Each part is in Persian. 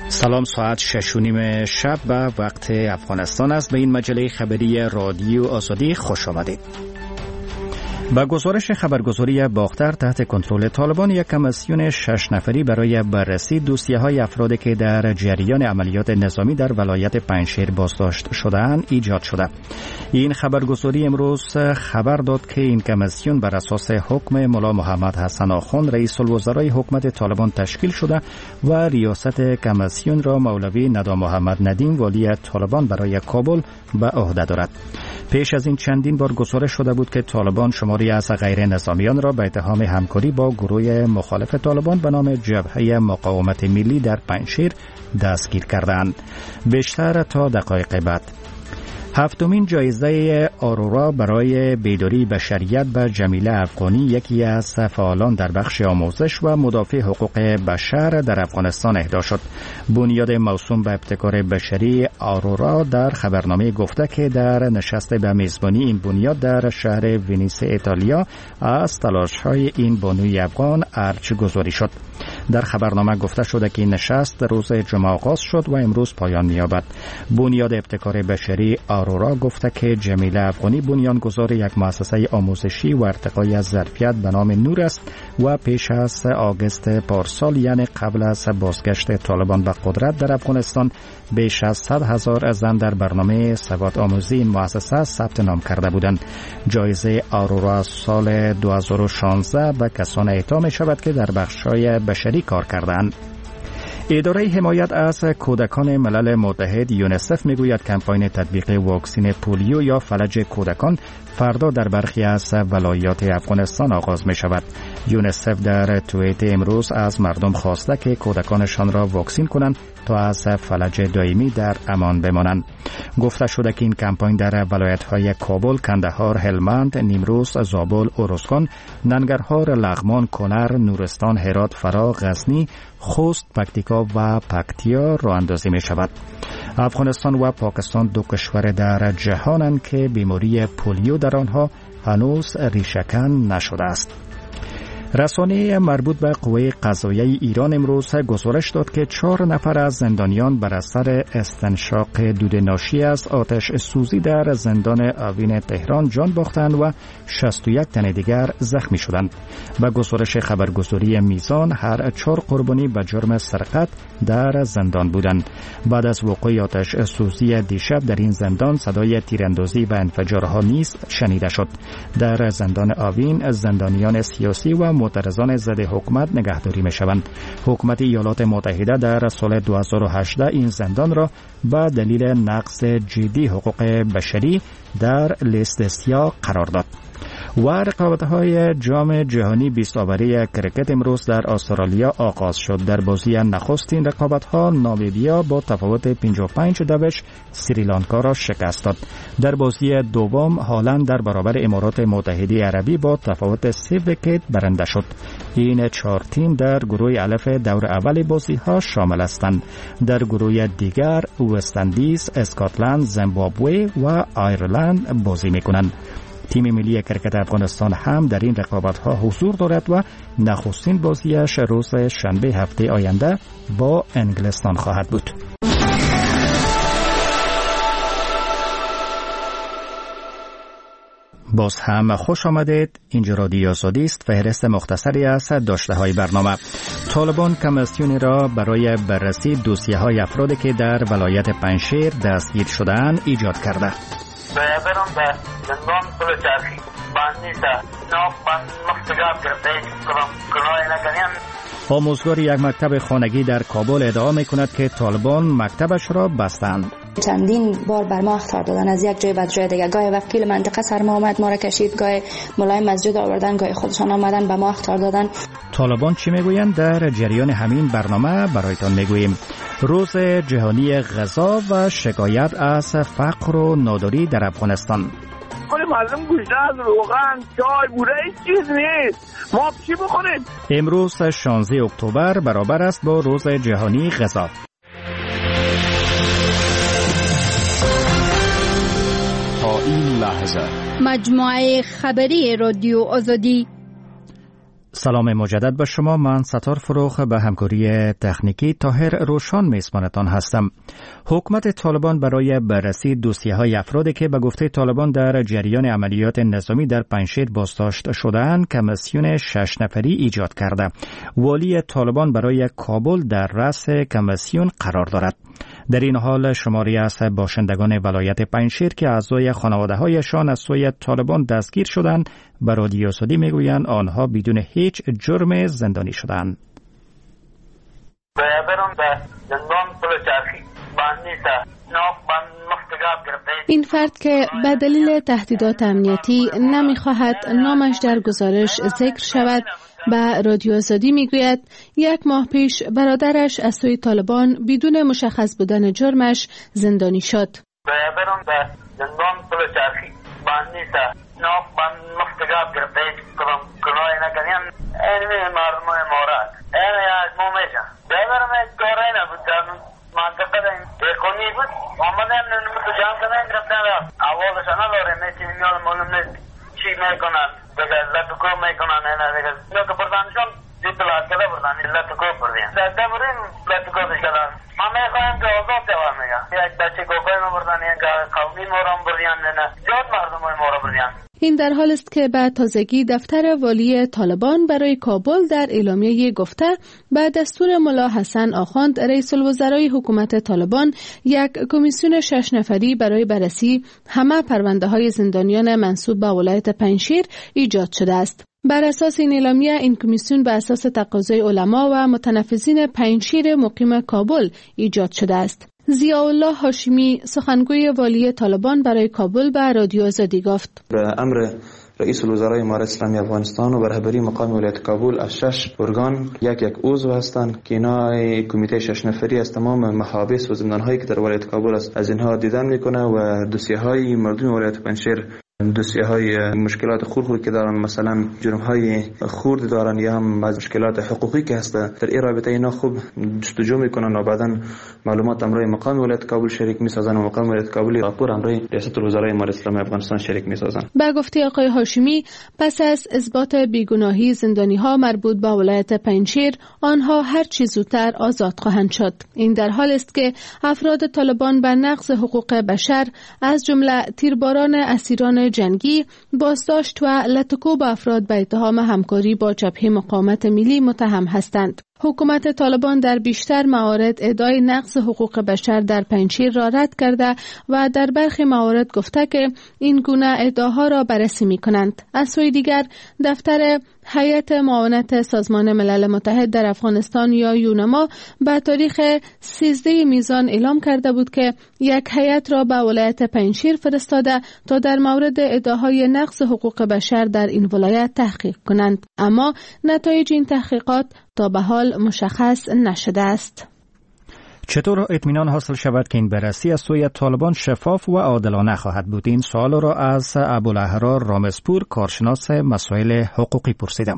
سلام، ساعت 6:30 شب و وقت افغانستان است. به این مجله خبری رادیو آزادی خوش آمدید. با گزارش خبرگزاری باختر تحت کنترل طالبان، یک کمیسیون 6 نفری برای بررسی دوسیه‌های افرادی که در جریان عملیات نظامی در ولایت پنجشیر بازداشت شده‌اند ایجاد شده. این خبرگزاری امروز خبر داد که این کمیسیون بر اساس حکم ملا محمد حسن آخوند رئیس الوزرای حکومت طالبان تشکیل شده و ریاست کمیسیون را مولوی ندا محمد ندیم والی طالبان برای کابل به عهده دارد. پیش از این چندین بار گزارش شده بود که طالبان شماری از غیر نظامیان را به اتهام همکاری با گروه مخالف طالبان به نام جبهه مقاومت ملی در پنجشیر دستگیر کردند. بیشتر تا دقایق بعد. هفتمین جایزه آرورا برای بیداری بشریت به جمیله افغانی، یکی از فعالان در بخش آموزش و مدافع حقوق بشر در افغانستان اهدا شد. بنیاد موسوم به ابتکار بشری آرورا در خبرنامه گفته که در نشست به میزبانی این بنیاد در شهر ونیس ایتالیا از تلاش‌های این بانوی افغان ارج گذاری شد. در خبرنامه گفته شده که این نشست روز جمعه آغاز شد و امروز پایان می‌یابد. بنیاد ابتکار بشری آرورا گفته که جمیله افغانی بنیانگذار یک مؤسسه آموزشی و ارتقای ظرفیت به نام نور است و پیش از آگوست پارسال، یعنی قبل از بازگشت طالبان به قدرت در افغانستان، بیش از 100,000 زن در برنامه سواد آموزی این مؤسسه ثبت نام کرده بودند. جایزه آرورا سال 2016 به کسان اعطا می شود که در بخش‌های بشری کار کردند. اداره حمایت از کودکان ملل متحد یونیسف میگوید کمپاین تطبیق واکسن پولیو یا فلج کودکان فردا در برخی از ولایات افغانستان آغاز می شود. یونیسف در توییت امروز از مردم خواسته که کودکانشان را واکسین کنند تا از فلج دائمی در امان بمانند. گفته شده که این کمپاین در ولایت‌های کابل، کندهار، هلمند، نیمروز، زابل، اورزگان، ننگرهار، لغمان، کنر، نورستان، هرات، فرا، غزنی، خوست، پکتیکا و پکتیا راه اندازی می شود. افغانستان و پاکستان دو کشور در جهانند که بیماری پولیو در آنها هنوز ریشه‌کن نشده است. رسانه مربوط به قوه قضاییه ایران امروز گزارش داد که 4 نفر از زندانیان بر اثر استنشاق دود ناشی از آتش سوزی در زندان آوین تهران جان باختند و 61 تن دیگر زخمی شدند. به گزارش خبرگزاری میزان، هر 4 قربانی به جرم سرقت در زندان بودند. بعد از وقوع آتش سوزی دیشب در این زندان صدای تیراندازی و انفجارها نیز شنیده شد. در زندان آوین زندانیان سیاسی و معترضان ضد حکومت نگهداری می‌شوند. حکومت ایالات متحده در سال 2018 این زندان را به دلیل نقض جدی حقوق بشری در لیست سیاه قرار داد. و رقابت‌های جام جهانی 20 اوری کرکت امروز در استرالیا آغاز شد. در بازی نخست این رقابت‌ها نامیبیا با تفاوت 55 دوش سریلانکا را شکست داد. در بازی دوم هالند در برابر امارات متحده عربی با تفاوت 3 ویکت برنده شد. این 4 تیم در گروه الف دور اول بازی‌ها شامل هستند. در گروه دیگر وست اندیز، اسکاتلند، زیمبابوه و آیرلند بازی می‌کنند. تیم ملی کرکت افغانستان هم در این رقابت‌ها حضور دارد و نخستین بازیش روز شنبه هفته آینده با انگلستان خواهد بود. باز هم خوش آمدید. اینجا رادیو آزادی است. فهرست مختصری از داشته‌های برنامه. طالبان کمیسیونی را برای بررسی دوسیه‌های افرادی که در ولایت پنجشیر دستگیر شده‌اند ایجاد کرده. برم به زندان پل چرخی باندیسه ناف بند مفتگاب کرده کنم کنای نکنیم. آموزگار یک مکتب خانگی در کابل ادعا می‌کند که طالبان مکتبش را بستند. چندین بار بر ما اخطار دادن از یک جای به جای دیگه. گاهی وکیل منطقه سر ما آمد ما را کشید، گاهی ملای مسجد آوردن، گاهی خودشان آمدن به ما اخطار دادن. طالبان چی میگویند؟ در جریان همین برنامه برایتان میگوییم. روز جهانی غذا و شکایت از فقر و ناداری در افغانستان. کل مردم گوشت از روغن، چای، بوره هیچ چیز نیست. ما چی بخوریم؟ امروز 16 اکتبر برابر است با روز جهانی غذا. تا این لحظه مجموعه خبری رادیو آزادی سلام مجدد به شما. من ستار فروخ به همکاری تکنیکی طاهر روشان میزبانتان هستم. حکومت طالبان برای بررسی دوسیه‌های افرادی که به گفته طالبان در جریان عملیات نظامی در پنجشیر بازداشت شده‌اند کمیسیون 6 نفری ایجاد کرده. والی طالبان برای کابل در رأس کمیسیون قرار دارد. در این حال شماری از باشندگان ولایت پنجشیر که اعضای خانواده‌هایشان از سوی طالبان دستگیر شدند به رادیو آزادی میگویند آنها بدون هیچ جرم زندانی شدند. این فرد که به دلیل تهدیدات امنیتی نمیخواهد نامش در گزارش ذکر شود به رادیو آزادی میگوید یک ماه پیش برادرش از سوی طالبان بدون مشخص بودن جرمش زندانی شد. این در حال است که به تازگی دفتر والی طالبان برای کابل در اعلامیه گفته به دستور ملا حسن آخوند رئیس الوزرای حکومت طالبان یک کمیسیون 6 نفری برای بررسی همه پرونده های زندانیان منسوب به ولایت پنجشیر ایجاد شده است. بر اساس این اعلامیه این کمیسیون به اساس تقاضای علما و متنفذین پنجشیر مقیم کابل ایجاد شده است. ضیاءالله هاشمی سخنگوی والی طالبان برای کابل به رادیو آزادی گفت: به امر رئیس الوزرای امارت اسلامی افغانستان و برهبری مقام ولایت کابل از 6 ارگان یک عضو هستند که اینا کمیته 6 نفری از تمام محابس و زندان‌هایی که در ولایت کابل است از اینها دیدن میکنه و دوسیه‌های مردم ولایت پنجشیر دوسیه‌های مشکلات خردی که دارن، مثلا جرم‌های خرد دارن یا هم مشکلات حقوقی که هست در این رابطه اینا خوب جستجو میکنن و بعداً معلومات امرای مقام ولایت کابل شریک میسازن و مقام ولایت کابل راپور امرای ریاست الوزرای امارت اسلامی افغانستان شریک میسازن. به گفته آقای هاشمی پس از اثبات بیگناهی زندانی‌ها مربوط به ولایت پنجشیر آنها هر چه زودتر آزاد خواهند شد. این در حال است که افراد طالبان به نقض حقوق بشر از جمله تیرباران اسیران جنگی، بازداشت و لطکوب افراد به اتهام همکاری با جبهه مقاومت ملی متهم هستند. حکومت طالبان در بیشتر موارد ادعای نقض حقوق بشر در پنجشیر را رد کرده و در برخی موارد گفته که این گونه ادعاها را بررسی می‌کنند. از سوی دیگر دفتر هیئت معاونت سازمان ملل متحد در افغانستان یا یونما به تاریخ 13 میزان اعلام کرده بود که یک هیئت را به ولایت پنجشیر فرستاده تا در مورد ادعاهای نقض حقوق بشر در این ولایت تحقیق کنند، اما نتایج این تحقیقات تا به حال مشخص نشده است. چطور اطمینان حاصل شود که این بررسی از سوی طالبان شفاف و عادلانه خواهد بود؟ این سوال را از ابوالاحرار رامزپور کارشناس مسائل حقوقی پرسیدم.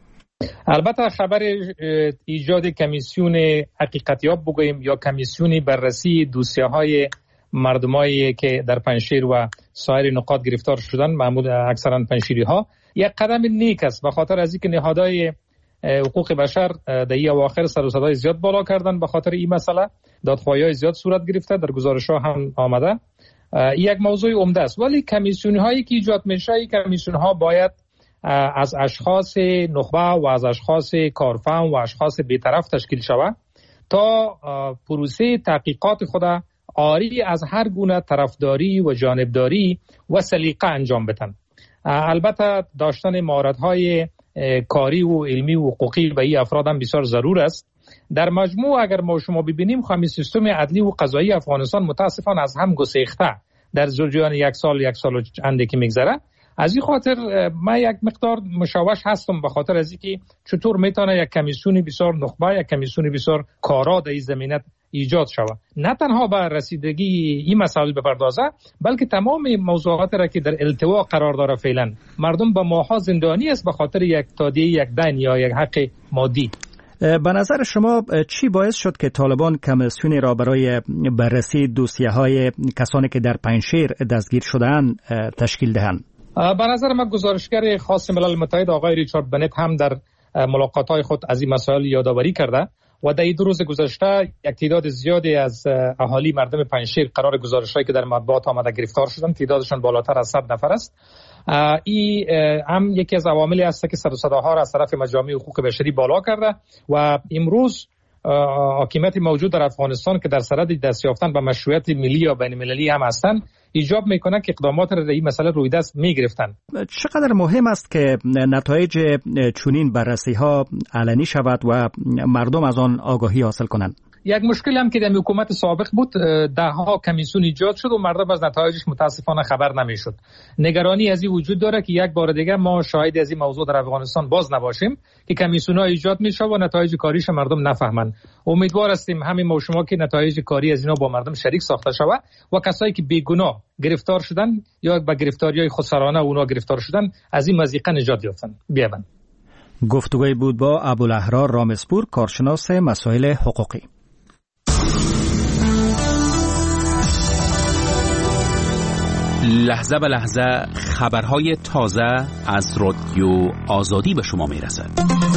البته خبر ایجاد کمیسیون حقیقتیاب بگوییم یا کمیسیون بررسی دوسیه‌های مردمایی که در پنجشیر و سایر نقاط گرفتار شدن، معمولا اکثرا پنجشیری‌ها، یک قدم نیک است، به خاطر از اینکه نهادهای حقوق بشر در این اواخر سر و صدای زیاد بالا کردن به خاطر این مسئله، دادخواهی‌های زیاد صورت گرفته، در گزارش‌ها هم آمده. یک موضوع عمده است، ولی کمیسیون‌هایی که ایجاد میشه، کمیسیون‌ها باید از اشخاص نخبه و از اشخاص کارفهم و اشخاص بی‌طرف تشکیل شود تا پروسه تحقیقات خود عاری از هر گونه طرفداری و جانبداری و سلیقه انجام بدن. البته داشتن مهارت‌های کاری و علمی و حقوقی به این افراد هم بسیار ضرور است. در مجموع اگر ما شما ببینیم همین سیستم عدلی و قضایی افغانستان متاسفانه از هم گسیخته در جریان یک سال و چندی که میگذره. از این خاطر من یک مقدار مشوش هستم به خاطر از اینکه چطور میتونه یک کمیسیون بسیار نخبه، یک کمیسیون بسیار کارا در این زمینه ایجاد شود، نه تنها به رسیدگی این مسائل بپردازه بلکه تمام موضوعات را که در التوا قرار داره فعلا مردم به ماها زندانی است به خاطر یک تادیه یک دین یا یک حق مادی. به نظر شما چی باعث شد که طالبان کمیسیونی را برای بررسی دوسیه‌های کسانی که در پنجشیر دستگیر شده‌اند تشکیل دهند؟ به نظر من گزارشگر خاص ملل متحد آقای ریچارد بنت هم در ملاقات‌های خود از این مسائل یادآوری کرده و در این 2 روز گذشته یک تعداد زیادی از اهالی مردم پنجشیر قرار گزارش‌هایی که در مطبوعات آمده گرفتار شدند، تعدادشان بالاتر از 100 نفر است. این هم یکی از عواملی است که صداها را از طرف مجامع حقوق بشری بالا کرده و امروز حاکمیت موجود در افغانستان که در صدد دست یافتن به مشروعیت ملی یا بین المللی هم هستند ایجاب میکنه که اقدامات را در این مسئله روی دست میگرفتن. چقدر مهم است که نتایج چنین بررسی‌ها علنی شود و مردم از آن آگاهی حاصل کنند؟ یک مشکل هم که در حکومت سابق بود، 10 کمیسیون ایجاد شد و مردم از نتایجش متاسفانه خبر نمیشد. نگرانی از این وجود داره که یک بار دیگه ما شاهد از این موضوع در افغانستان باز نباشیم که کمیسیون‌ها ایجاد میشه و نتایج کاریش مردم نفهمن. امیدوار هستیم همین ما شما که نتایج کاری از اینا با مردم شریک ساخته شود و کسایی که بیگناه گرفتار شدن یا به گرفتاری‌های خودسرانه اونا گرفتار شدن از این مضیقه نجات یافتن. بیابن. گفتگوی بود با ابوالاحرار رامزپور، کارشناس مسائل حقوقی. لحظه به لحظه خبرهای تازه از رادیو آزادی به شما میرسد.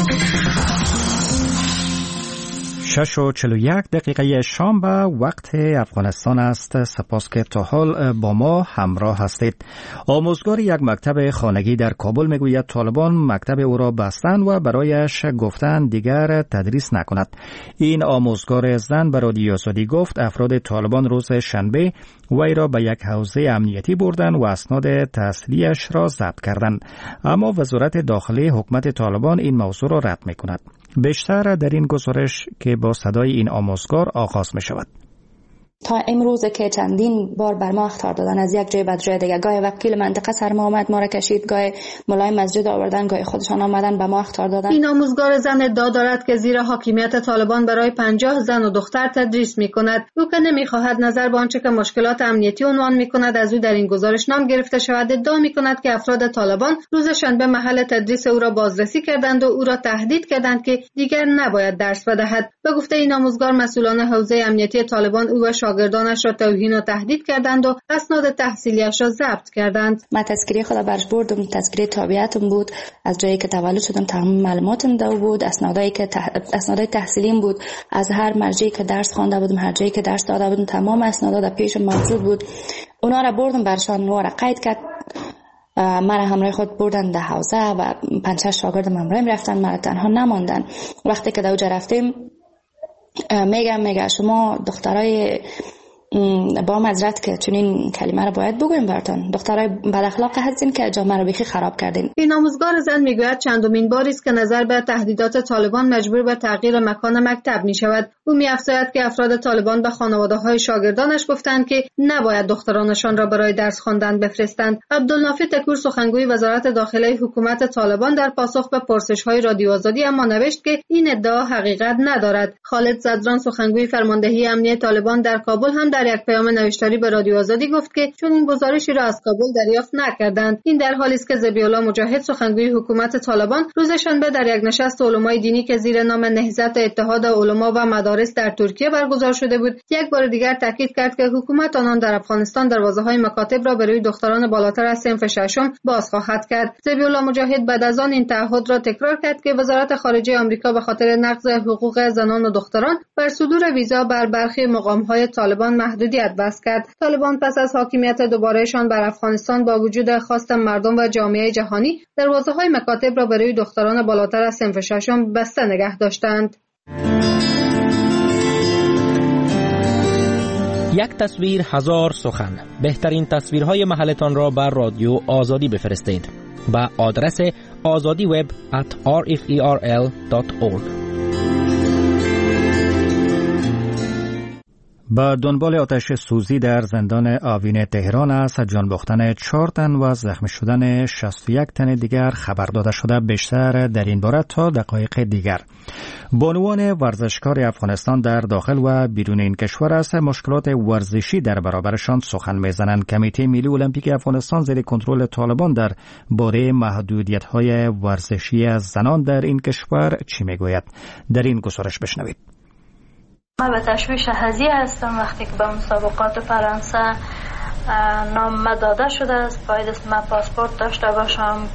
6:41 شام به وقت افغانستان است. سپاس که تا حال با ما همراه هستید. آموزگار یک مکتب خانگی در کابل میگوید طالبان مکتب او را بستند و برایش گفتند دیگر تدریس نکند. این آموزگار زن به رادیو آزادی گفت افراد طالبان روز شنبه وی را به یک حوزه امنیتی بردند و اسناد تحصیلیش را ضبط کردند، اما وزارت داخلی حکومت طالبان این موضوع را رد میکند. بیشتر در این گزارش که با صدای این آموزگار آغاز می شود. تا امروز که چندین بار بر ما اخطار دادن از یک جای به جای دیگه، گاهی وکیل منطقه سر ما آمد ما را کشید، گاهی ملای مسجد آوردن، گاهی خودشان آمدن به ما اخطار دادن. این آموزگار زن ادعا دارد که زیر حاکمیت طالبان برای 50 زن و دختر تدریس می کند. او که نمی خواهد نظر به آنچه که مشکلات امنیتی عنوان می کند از او در این گزارش نام گرفته شود، ادعا می کند که افراد طالبان روز شنبه محل تدریس او را بازرسی کردند و او را تهدید کردند که دیگر نباید درس بدهد. به گفته این آموزگار، مسئولان حوزه امنیتی طالبان او و شاگردانش را توهین و تهدید کردند و اسناد تحصیلیش را ضبط کردند. من تذکره خود برش بردم، تذکره تابعیتم بود، از جایی که تولد شدم تمام معلوماتم دو بود، اسنادای تحصیلیم بود، از هر مرجعی که درس خوانده بودم، هر جایی که درس داده بودم تمام اسنادا در پیشم موجود بود. اونا را بردم برشان، اونا را قید کرد، مرا همراه خود بردن در حوزه و 5-6 شاگردم همراه رفتن، مرا تنها نماندن. وقتی که دوجه رفتیم میگه شما دخترای با معذرت که چون این کلمه رو باید بگویم براتون، دخترای بد اخلاق هستین که جامعه رو بیخی خراب کردین. این آموزگار زن میگوید چندمین باری است که نظر به تهدیدات طالبان مجبور به تغییر مکان مکتب می شود. او می‌افزاید که افراد طالبان به خانواده‌های شاگردانش گفتند که نباید دخترانشان را برای درس خواندن بفرستند. عبدالنافع تکور، سخنگوی وزارت داخلی حکومت طالبان، در پاسخ به پرسش‌های رادیو آزادی اما نوشت که این ادعا حقیقت ندارد. خالد زدران، سخنگوی فرماندهی امنیتی طالبان در کابل، هم در یک پیام نوشتاری به رادیو آزادی گفت که چون این گزارشی را از کابل دریافت نکردند. این در حالی است که ذبیح‌الله مجاهد، سخنگوی حکومت طالبان، روز شنبه در یک نشست علمای دینی که زیر نام نهضت اتحاد علما و مدارس در ترکیه برگزار شده بود، یک بار دیگر تاکید کرد که حکومت آنان در افغانستان دروازه‌های مکاتب را برای دختران بالاتر از صنف ششم باز خواهد کرد. ذبیح‌الله مجاهد بعد از آن این تعهد را تکرار کرد که وزارت خارجه آمریکا به خاطر نقض حقوق زنان و دختران بر صدور ویزا بر برخی مقام‌های طالبان محدودیت وضع کرد. طالبان پس از حاکمیت دوبارهشان بر افغانستان با وجود خواست مردم و جامعه جهانی، دروازه‌های مکاتب را برای دختران بالاتر از صنف ششم بسته نگه داشتند. یک تصویر هزار سخن. بهترین تصویرهای محلتان را بر رادیو آزادی بفرستید با آدرس azadiweb@rferl.org. با دنبال آتش سوزی در زندان آوین تهران است جان باختن 4 تن و زخمی شدن 61 تن دیگر خبر داده شده. بیشتر در این باره تا دقایق دیگر. بانوان ورزشکار افغانستان در داخل و بیرون این کشور است مشکلات ورزشی در برابرشان سخن میزنند. کمیته ملی المپیک افغانستان زیر کنترل طالبان در باره محدودیت‌های ورزشی از زنان در این کشور چی میگوید؟ در این گزارش بشنوید. من به تشویش هزی هستم وقتی که به مسابقات فرانسه نام داده شده است، باید من پاسپورت داشته باشم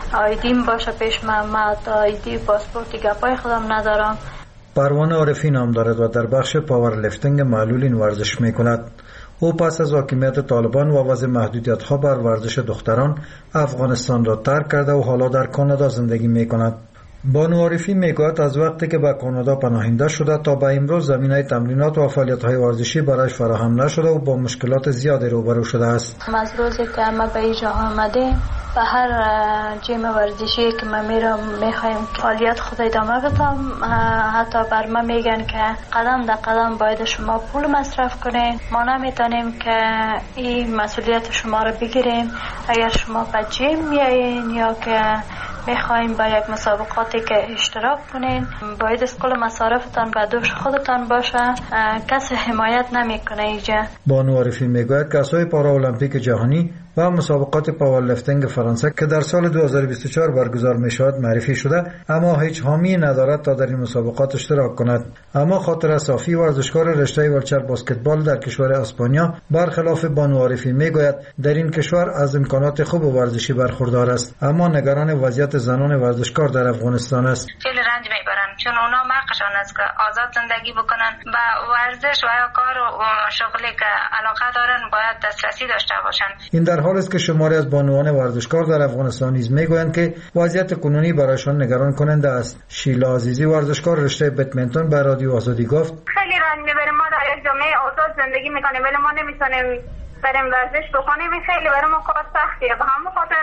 آیدیم باشه پیش من آیدی پاسپورتی گپای خودم ندارم. پروانه عارفی نام دارد و در بخش پاورلیفتینگ معلول این ورزش می کند. او پس از حاکمیت طالبان و وضع محدودیت‌ها بر ورزش دختران افغانستان را ترک کرده و حالا در کانادا زندگی می کند. بانو عارفی میگوید از وقتی که به کانادا پناهنده شده تا به امروز زمینه تمرینات و فعالیت‌های ورزشی برایش فراهم نشده و با مشکلات زیادی روبرو شده است. از روزی که ما به اینجا آمده به هر جیم ورزشی که ما میخوایم فعالیت خود ادامه بدم، حتی بر ما میگن که قدم در قدم باید شما پول مصرف کنین، ما نمیتونیم که این مسئولیت شما رو بگیریم. اگر شما به جیم میایین یا که میخوایم با یک مسابقاتی که اشتراک کنین، باید از کل مصارفتان به دوش خودتان باشه، کسی حمایت نمیکنه اینجا. بانو عارفی میگوید کسای پارالمپیک جهانی و مسابقات پاورلیفتینگ فرانسه که در سال 2024 برگزار می شود معرفی شده، اما هیچ حامی ندارد تا در این مسابقات اشتراک کند. اما خاطر صافی ورزشکار رشته ولچر بسکتبال در کشور اسپانیا برخلاف بانو عارفی میگوید در این کشور از امکانات خوب ورزشی برخوردار است، اما نگران وضعیت زنان ورزشکار در افغانستان است. خیلی رنج میبرن چون اونا حقشان است که آزاد زندگی بکنن، به ورزش و کار و شغلی که علاقه دارن باید دسترسی داشته باشن. این در حالی است که شماری از بانوان ورزشکار در افغانستان نیز میگویند که وضعیت کنونی برایشان نگران کننده است. شیلا عزیزی ورزشکار رشته بدمنتون به رادیو آزادی گفت خیلی رنج میبریم، ما در یک جامعه آزاد زندگی میکنیم ولی ما نمیتونیم بریم ورزش بکنیم. خیلی برای ما کار سختیه، به همون خاطر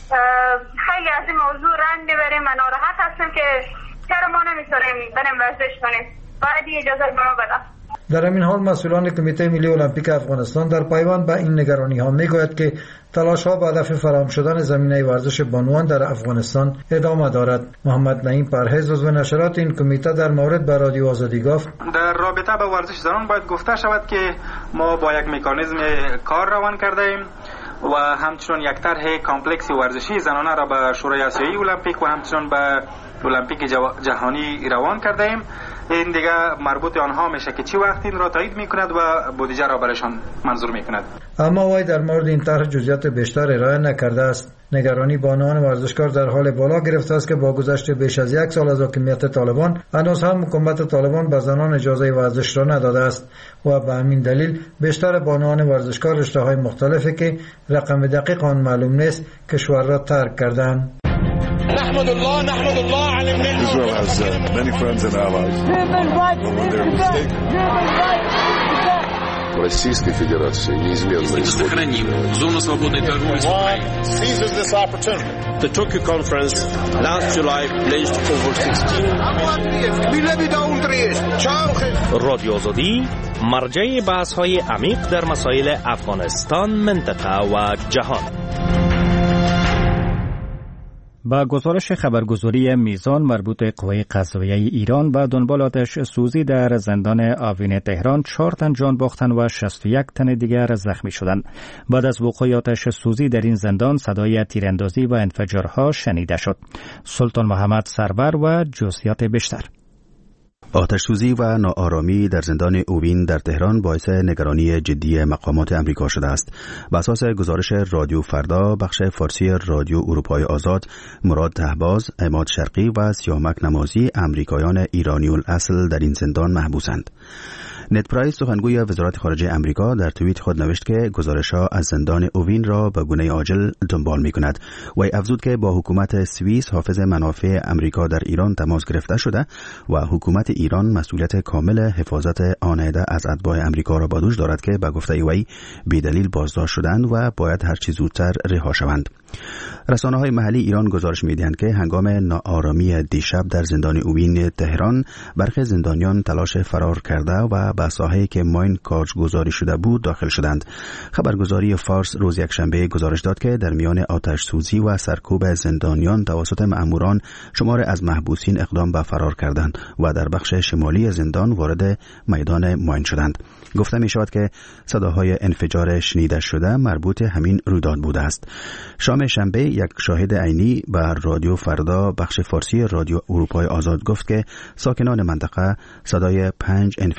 خیلی از این موضوع رنج میبریم و ناراحت هستیم که چرا ما نمیتونیم بریم ورزش کنیم، باید اجازه به ما بده. در همین حال مسئولان کمیته ملی المپیک افغانستان در پیوند به این نگرانی ها میگوید که تلاش ها به هدف فراهم شدن زمینه ورزش بانوان در افغانستان ادامه دارد. محمد نعیم پرهیز عضو نشرات این کمیته در مورد به رادیو آزادی گفت در رابطه با ورزش زنان باید گفته شود که ما با یک مکانیزم کار روان کرده ایم و همچنین یک طرح کامپلکسی ورزشی زنانه را به شورای آسیایی المپیک و همچنین به المپیک جهانی روان کرده ایم. این دیگه مربوط آنها میشه که چی وقت این را تایید میکند و بودجه را برایشان منظور میکند. اما وی در مورد این طرح جزئیات بیشتر ارائه نکرده است. نگرانی بانوان ورزشکار در حال بالا گرفته است که با گذشت بیش از یک سال از حاکمیت طالبان هنوز هم حکومت طالبان به زنان اجازه ورزش را نداده است و به همین دلیل بیشتر بانوان ورزشکار رشته‌های مختلفی که رقم دقیق آن معلوم نیست کشور را ترک کردند. نحمد الله على النعمة. Israel has many friends and allies. Российской Федерации неизменно сохраним зону свободной торговли. Seizes this opportunity. The Tokyo conference last July pledged over 16. رادیو آزادی مرجع بحث‌های عمیق در مسائل افغانستان، منطقه و جهان. با گزارش خبرگزاری میزان مربوط به قوه قضاییه ایران به دنبال آتش سوزی در زندان آوین تهران 4 تن جان باختند و 61 تن دیگر زخمی شدند. بعد از وقوع آتش سوزی در این زندان صدای تیراندازی و انفجارها شنیده شد. سلطان محمد سرور و جزئیات بیشتر. آتش سوزی و ناآرامی در زندان اوین در تهران باعث نگرانی جدی مقامات امریکا شده است. بر اساس گزارش رادیو فردا بخش فارسی رادیو اروپای آزاد، مراد تهباز، عماد شرقی و سیامک نمازی امریکایان ایرانی الاصل در این زندان محبوسند. نت پرایس سخنگوی وزارت خارجه امریکا در توییت خود نوشت که گزارش‌ها از زندان اوین را به گونه عاجل دنبال می‌کند و افزود که با حکومت سوئیس حافظ منافع امریکا در ایران تماس گرفته شده و حکومت ایران مسئولیت کامل حفاظت آن عده از اتباع امریکا را به دوش دارد که به گفته وی بی‌دلیل بازداشت شدند و باید هر چه زودتر رها شوند. رسانه‌های محلی ایران گزارش می‌دهند که هنگام ناآرامی دیشب در زندان اوین تهران برخی زندانیان تلاش فرار کرده و به ساحه‌ای که ماین کارگزاری شده بود داخل شدند. خبرگزاری فارس روز یکشنبه گزارش داد که در میان آتش سوزی و سرکوب زندانیان توسط مأموران شمار از محبوسین اقدام به فرار کردند و در بخش شمالی زندان وارد میدان ماین شدند. گفته می شود که صداهای انفجار شنیده شده مربوط همین رویداد بوده است. شام شنبه یک شاهد عینی بر رادیو فردا بخش فارسی رادیو اروپای آزاد گفت که ساکنان منطقه صدای 5 انفجار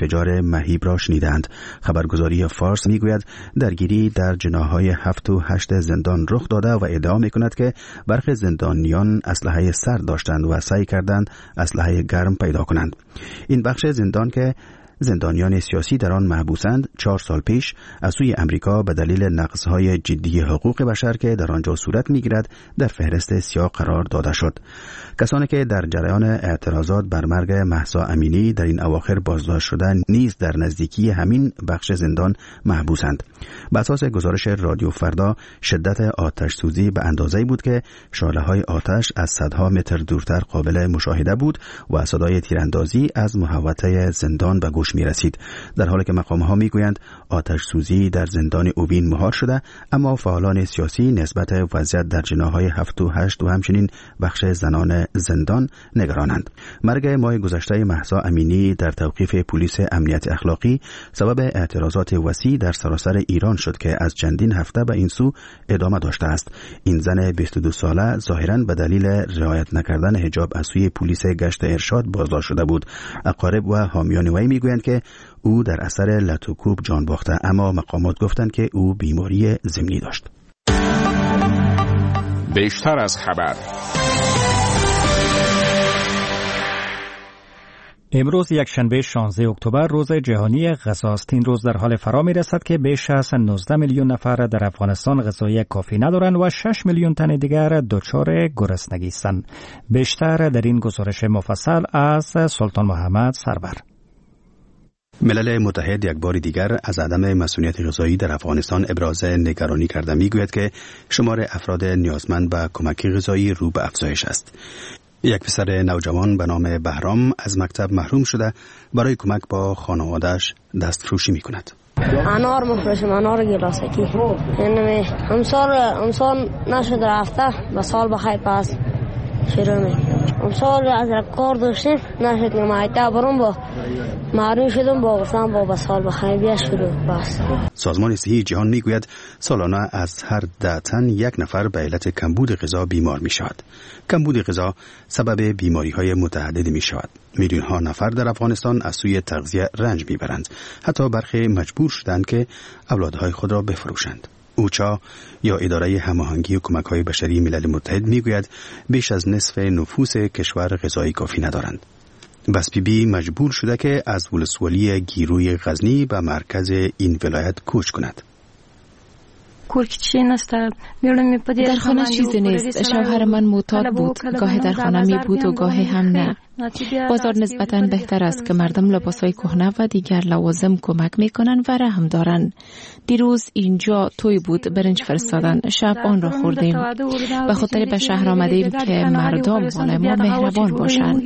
مهیب را شنیدند. خبرگزاری فارس میگوید درگیری در جناح‌های 7 و 8 زندان رخ داده و ادعا میکند که برخی زندانیان اسلحه سرد داشتند و سعی کردند اسلحه گرم پیدا کنند. این بخش زندان که زندانیان سیاسی در آن محبوسند 4 سال پیش از سوی امریکا به دلیل نقض‌های جدی حقوق بشر که در آنجا صورت می‌گیرد در فهرست سیاه قرار داده شد. کسانی که در جریان اعتراضات بر مرگ مهسا امینی در این اواخر بازداشت شدند نیز در نزدیکی همین بخش زندان محبوسند. بر اساس گزارش رادیو فردا شدت آتش سوزی به اندازه‌ای بود که شعله‌های آتش از صدها متر دورتر قابل مشاهده بود و صدای تیراندازی از محوطه زندان به گوش می رسید. در حالی که مقام‌ها میگویند آتش سوزی در زندان اوین مهار شده، اما فعالان سیاسی نسبت وضعیت در جناح‌های 7 و 8 و همچنین بخش زنان زندان نگرانند. مرگ ماه گذشته مهسا امینی در توقیف پلیس امنیت اخلاقی سبب اعتراضات وسیع در سراسر ایران شد که از چندین هفته به این سو ادامه داشته است. این زن 22 ساله ظاهراً به دلیل رعایت نکردن حجاب از سوی پلیس گشت ارشاد بازداشت شده بود. اقارب و حامیان وی میگویند که او در اثر لطوکوب جان باخته، اما مقامات گفتند که او بیماری ضمنی داشت. بیشتر از خبر. امروز یکشنبه 16 اکتبر روز جهانی غذاست. این روز در حال فرا می رسد که بیش از 19 میلیون نفر در افغانستان غذای کافی ندارند و 6 میلیون تن دیگر دچار گرسنگی هستند. بیشتر در این گزارش مفصل از سلطان محمد سرور. ملل متحد یک بار دیگر از عدم مسئولیت غذایی در افغانستان ابراز نگرانی کرده میگوید که شمار افراد نیازمند به کمک غذایی رو به افزایش است. یک پسر نوجوان به نام بهرام از مکتب محروم شده برای کمک با خانواده‌اش دستفروشی میکند. انار مفروشم، انار گلاسکی. یعنی امسال نشد رفته و سال بخیر پس شروع می. امسال از کار داشتیم نشد نمایده برام با معروم شدم با گفتم با سال بخیر بیا شروع بس. سازمان صحی جهان میگوید سالانه از هر 10 تن یک نفر به علت کمبود غذا بیمار می شود. کمبود غذا سبب بیماری های متعددی می شود. میلیون ها نفر در افغانستان از سوی تغذیه رنج می برند. حتی برخی مجبور شدند که اولادهای خود را بفروشند. اوچا یا اداره هماهنگی کمک‌های بشری ملل متحد میگوید بیش از نصف نفوس کشور غذای کافی ندارند. بس بی مجبور شده که از ولسوالی گیروی غزنی به مرکز این ولایت کوچ کند. در خانه چیزی نیست. شوهر من معتاد بود. گاهی در خانه می بود و گاهی هم نه. بازار نسبتاً بهتر است که مردم لباسای کهنه و دیگر لوازم کمک میکنن و رحم دارن. دیروز اینجا توی بود، برنج فرستادن. شب آن را خوردیم. به خاطر به شهر آمدیم که مردم مال ما مهربان باشند.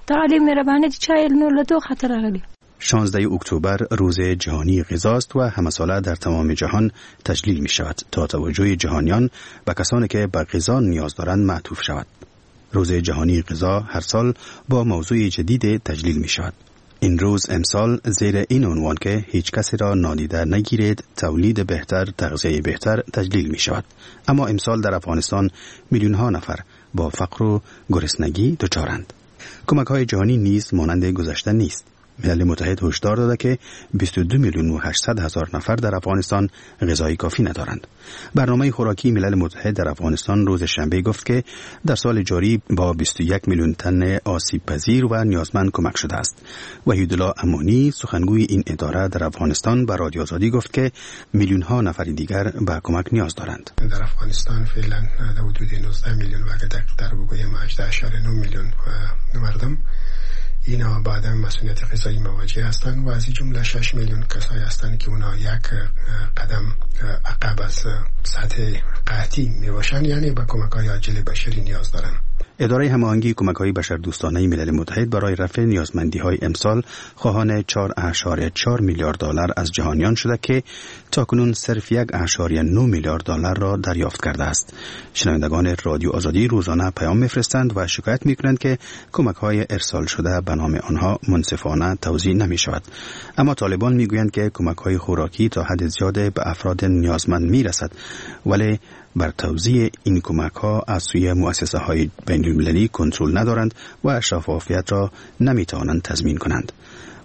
16 اکتبر روز جهانی غذاست و همه ساله در تمام جهان تجلیل می شود تا توجه جهانیان به کسانی که به غذا نیاز دارند معطوف شود. روز جهانی غذا هر سال با موضوع جدید تجلیل می شود. این روز امسال زیر این عنوان که هیچ کسی را نادیده نگیرید، تولید بهتر، تغذیه بهتر تجلیل می شود. اما امسال در افغانستان میلیون ها نفر با فقر و گرسنگی دچارند. کمک های جهانی نیز مانند گذشته نیست. ملل متحد هشدار داده که 22 میلیون و 800 هزار نفر در افغانستان غذای کافی ندارند. برنامه خوراکی ملل متحد در افغانستان روز شنبه گفت که در سال جاری با 21 میلیون تن آسیب پذیر و نیازمند کمک شده است. وحیدالله امانی سخنگوی این اداره در افغانستان به رادیو آزادی گفت که میلیون ها نفر دیگر به کمک نیاز دارند. در افغانستان فعلا در حدود 19 میلیون و اگر دقیق‌تر بگویم 18.9 میلیون مردم اینا بعد مسئولیت غذایی مواجه هستند و از این جمله 6 میلیون کسایی هستند که اونا یک قدم عقب از سطح قحطی می باشند، یعنی به کمک‌های عاجل بشری نیاز دارند. اداره هماهنگی کمک‌های بشردوستانه ملل متحد برای رفع نیازمندی‌های امسال خواهان 4.4 میلیارد دلار از جهانیان شده که تاکنون صرف 1.9 میلیارد دلار را دریافت کرده است. شنوندگان رادیو آزادی روزانه پیام می‌فرستند و شکایت می‌کنند که کمک‌های ارسال شده به نام آنها منصفانه توزیع نمی‌شود. اما طالبان می‌گویند که کمک‌های خوراکی تا حد زیاد به افراد نیازمند می‌رسد، ولی بر توزیع این کمک‌ها از سوی مؤسسه‌های بین‌المللی کنترل ندارند و شفافیت را نمی‌توانند تضمین کنند.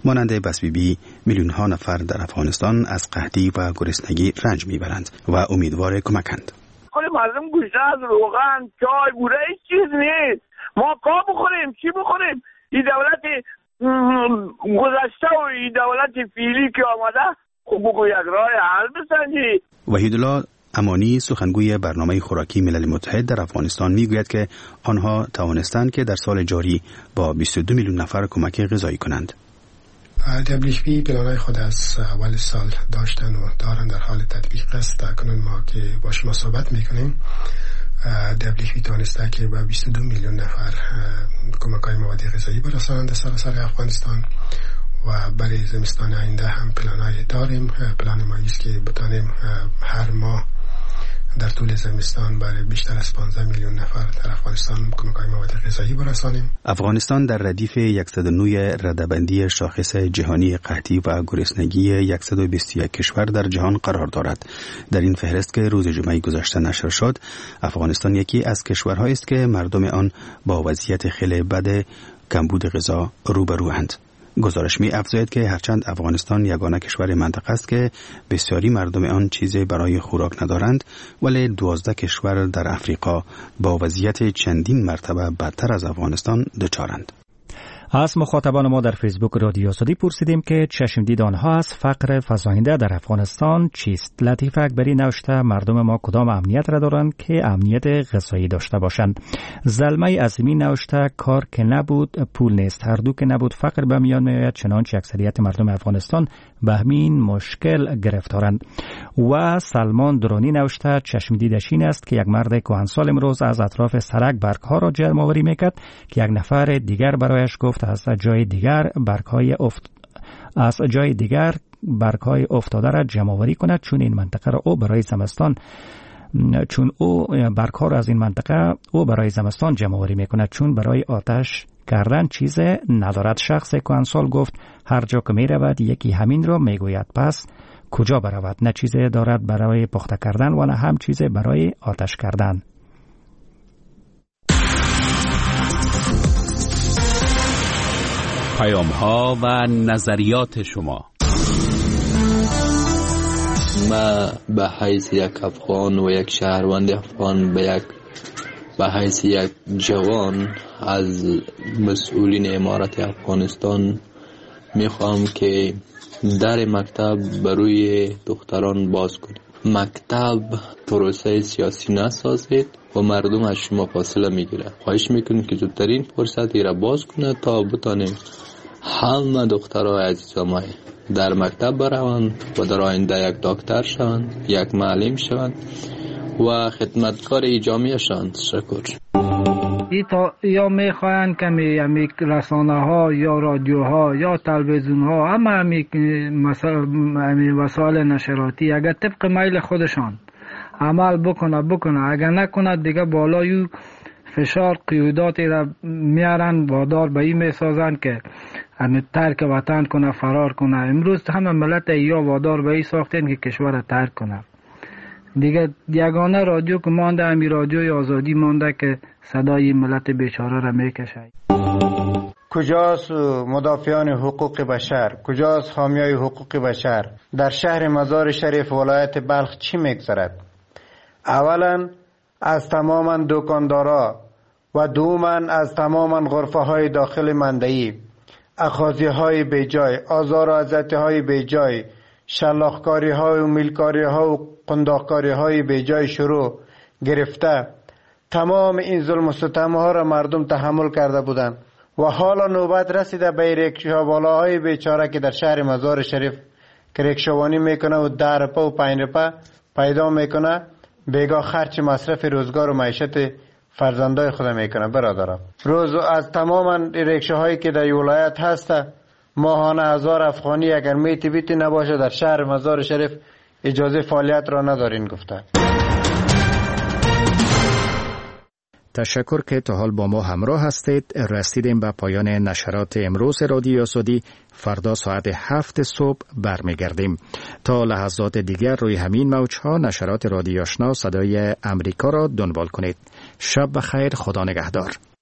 مانند بسبیبی میلیون ها نفر در افغانستان از قحطی و گرسنگی رنج میبرند و امیدوار کمکند. مردم گوشت از روغن، چای، بوره هیچ چیز نیست. ما کا بخوریم، چی بخوریم؟ این دولت گذشته و این دولت فعلی که آمده خب بگو یک راه حل بسنجی. وحیدالله امانی سخنگوی برنامه خوراکی ملل متحد در افغانستان میگوید که آنها توانستند که در سال جاری با 22 میلیون نفر کمک غذایی کنند. WFP پلانای خود از اول سال داشتن و دارن در حال تطبیق است. اکنون ما که با شما صحبت میکنیم WFP توانسته که با 22 میلیون نفر کمک‌های مواد غذایی برسانند در سراسر افغانستان و برای زمستان آینده هم پلانای داریم. پلان ما است که بتانیم هر ماه در طول زمستان برای بیشتر از 15 میلیون نفر در افغانستان کمک‌های مواد غذایی برسانیم. افغانستان در ردیف 109 رده‌بندی شاخص جهانی قحطی و گرسنگی 121 کشور در جهان قرار دارد. در این فهرست که روز جمعه گذشته نشر شد، افغانستان یکی از کشورهایی است که مردم آن با وضعیت خیلی بد کمبود غذا روبروند. گزارش می افزاید که هرچند افغانستان یگانه کشور منطقه است که بسیاری مردم آن چیزی برای خوراک ندارند، ولی 12 کشور در افریقا با وضعیت چندین مرتبه بدتر از افغانستان دچارند. از مخاطبان ما در فیسبوک رادیو آزادی پرسیدیم که چشم دید آنها از فقر فزاینده در افغانستان چیست؟ لطیف اکبری نوشته مردم ما کدام امنیت را دارند که امنیت غذایی داشته باشند. زلمه عظیمی نوشته کار که نبود پول نیست، هر دو که نبود فقر به میان میآید، چنانچه اکثریت مردم افغانستان به همین مشکل گرفتارند. و سلمان درانی نوشته چشم دیدش این است که یک مرد کهنسال امروز از اطراف سرک برگ‌ها را جمع آوری میکرد که یک نفر دیگر برایش گفت از جای دیگر برگ‌های افتاده را جمع آوری کند، چون این منطقه را او برای زمستان برگ‌ها را از این منطقه او برای زمستان جمع آوری میکند، چون برای آتش کردن چیز ندارد. شخص کهنسال گفت هر جا که میرود یکی همین را میگوید، پس کجا برود؟ نه چیزی دارد برای پخته کردن و نه هم چیزی برای آتش کردن. پیام‌ها و نظریات شما. ما به حیث یک افغان و یک شهروند افغان به حیث یک جوان از مسئولین امارت افغانستان میخوام که در مکتب بروی دختران باز کنید. مکتب پروسه سیاسی نسازید و مردم از شما فاصله میگیره. خواهش میکنیم که زودترین فرصتی را باز کنه تا بتانیم همه دخترای عزیزم در مکتب بروند و در آینده یک دکتر شوند، یک معلم شوند و خدمتکار جامعه شوند. شکر. یا میخواین که می رسانه ها یا رادیو ها یا تلویزیون ها همه وسایل نشراتی اگر طبق میل خودشان عمل بکنه اگر نکنه دیگه بالای فشار قیوداتی را میارن وادار به این میسازن که ترک وطن کنه، فرار کنه. امروز همه ملت یا وادار به این ساختن که کشور را ترک کنه. دیگه یگانه رادیو که مانده همی رادیوی آزادی مانده که صدای ملت بیچاره را میکشه. کجاست مدافعان حقوق بشر؟ کجاست حامیای حقوق بشر؟ در شهر مزار شریف ولایت بلخ چی میگذرد؟ اولا از تماما دکاندارا و دوما از تماما غرفه های داخل مندهی اخاذی های بیجای، آزار و اذیت های بیجای، شلاخکاری های و میلکاری ها و قنداقکاری های بیجای شروع گرفته، تمام این ظلم و ستم ها را مردم تحمل کرده بودند و حالا نوبت رسیده به ریکشاوالاهای بیچاره که در شهر مزار شریف که ریکشاوانی میکنه و 10 روپه و 5 روپه پیدا میکنه، بیگاه خرچ مصرف روزگار و معیشت فرزندای خود میکنه. برادرم روز از تمام ریکشاهایی که در ولایت هسته ماهانه 1000 افغانی اگر میتی بیتی نباشه در شهر مزار شریف اجازه فعالیت را ندارین گفته. تشکر که تا حال با ما همراه هستید. رسیدیم به پایان نشرات امروز رادیو آزادی. فردا ساعت 7 صبح برمیگردیم. تا لحظات دیگر روی همین موج‌ها نشرات رادیو آشنا صدای امریکا را دنبال کنید. شب بخیر، خدا نگهدار.